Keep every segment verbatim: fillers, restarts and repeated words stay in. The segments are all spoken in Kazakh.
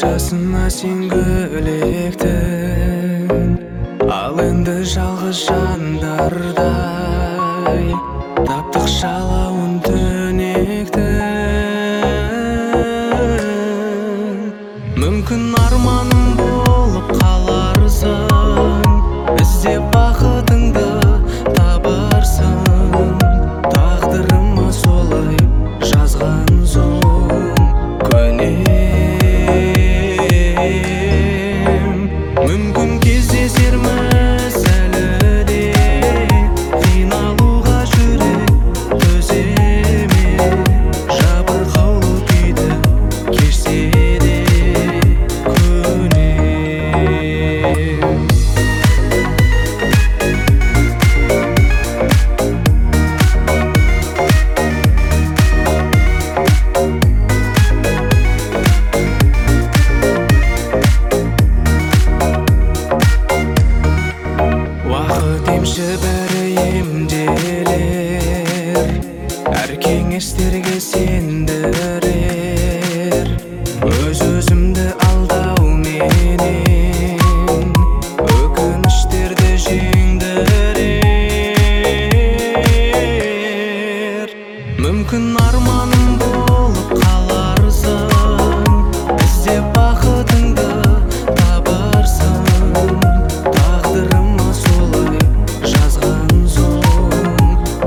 жасыма сен гүлектің, ал енді жалғыз жандардай таптық жалауын түнектің. Мүмкін арманым болып қаларсың, іздеп бақытыңды табарсың. Тағдырыма солай жазған соң көнем. Мүмкін кездесерміз әлі де, қиналуға жүрек төзе ме? Жабырқаулы күйді кешсе де көнем. Уақыт емші бәрі емделер, әр кеңестерге сендірер. Өз-өзімді алдауменен өкініштерді жеңдірер. Мүмкін арманым болып қаларсың, іздеп бақытыңды табарсың. Тағдырыма солай жазған соң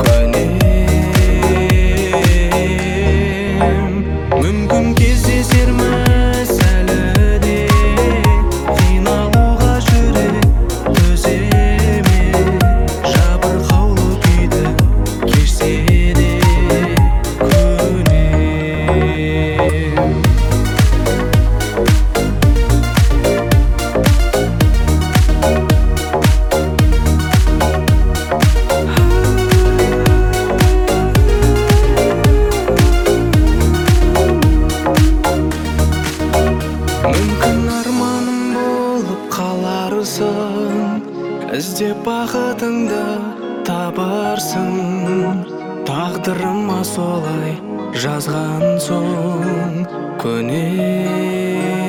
көнем. Мүмкін кездесерміз әлі де, қиналуға жүрек төзе ме? Жабырқаулы күйді кешсе де көнем. Мүмкін арманым болып қаларсың, іздеп бақытыңды табарсың. Тағдырыма солай жазған соң көнем.